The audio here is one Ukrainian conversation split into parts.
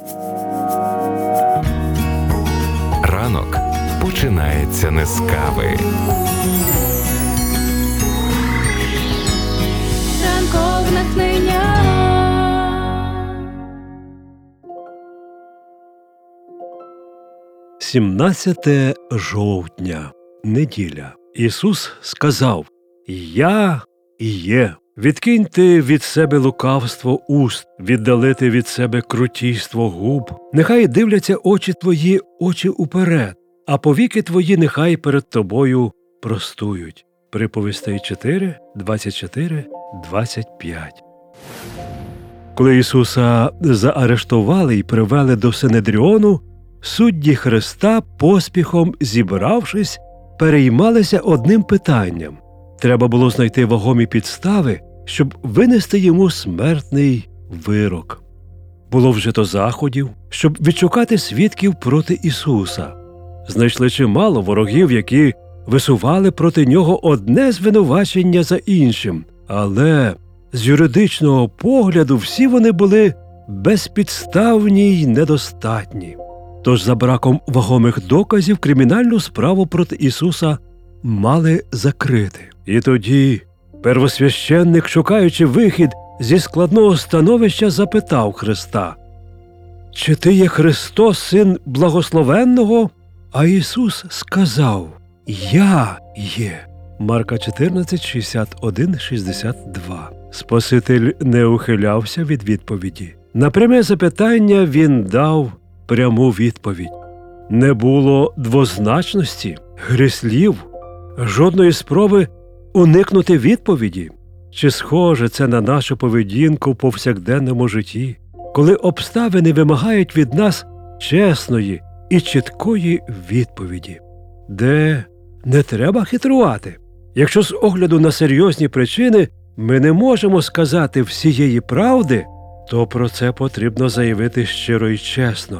Ранок починається не з кави. Ранкове натхнення. 17 жовтня, неділя. Ісус сказав: «Я є». Відкиньте від себе лукавство уст, віддалити від себе крутійство губ. Нехай дивляться очі твої, очі уперед, а повіки твої нехай перед тобою простують. Приповістей 4, 24, 25. Коли Ісуса заарештували і привели до Синедріону, судді Христа, поспіхом зібравшись, переймалися одним питанням. Треба було знайти вагомі підстави, щоб винести йому смертний вирок. Було вжито заходів, щоб відшукати свідків проти Ісуса. Знайшли чимало ворогів, які висували проти нього одне звинувачення за іншим. Але з юридичного погляду всі вони були безпідставні й недостатні. Тож за браком вагомих доказів кримінальну справу проти Ісуса мали закрити. І тоді первосвященник, шукаючи вихід зі складного становища, запитав Христа: «Чи ти є Христос, Син Благословенного?» А Ісус сказав: «Я є». Марка 14, 61, 62. Спаситель не ухилявся від відповіді. На пряме запитання він дав пряму відповідь. Не було двозначності, гри слів, жодної спроби уникнути відповіді. Чи схоже це на нашу поведінку в повсякденному житті, коли обставини вимагають від нас чесної і чіткої відповіді, де не треба хитрувати? Якщо з огляду на серйозні причини ми не можемо сказати всієї правди, то про це потрібно заявити щиро і чесно,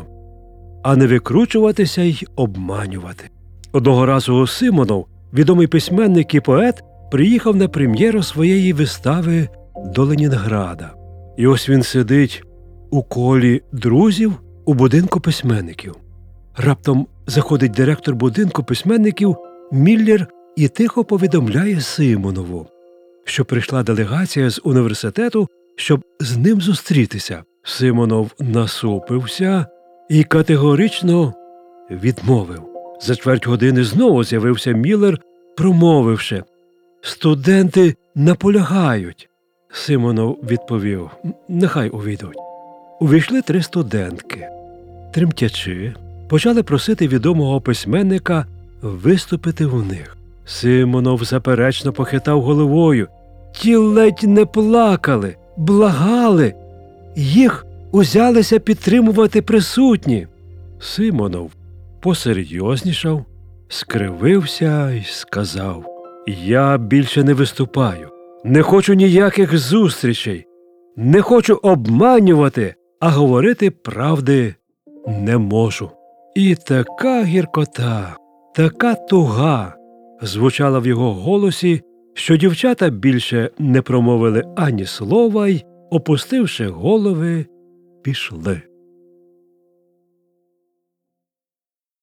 а не викручуватися й обманювати. Одного разу Симонов, відомий письменник і поет, приїхав на прем'єру своєї вистави до Ленінграда. І ось він сидить у колі друзів у будинку письменників. Раптом заходить директор будинку письменників Міллер і тихо повідомляє Симонову, що прийшла делегація з університету, щоб з ним зустрітися. Симонов насупився і категорично відмовив. За чверть години знову з'явився Міллер, промовивши: «Студенти наполягають». Симонов відповів: «Нехай увійдуть». Увійшли 3 студентки. Тремтячи, почали просити відомого письменника виступити у них. Симонов заперечно похитав головою. Ті ледь не плакали, благали. Їх узялися підтримувати присутні. Симонов посерйознішав, скривився і сказав: «Я більше не виступаю, не хочу ніяких зустрічей, не хочу обманювати, а говорити правди не можу». І така гіркота, така туга звучала в його голосі, що дівчата більше не промовили ані слова й, опустивши голови, пішли.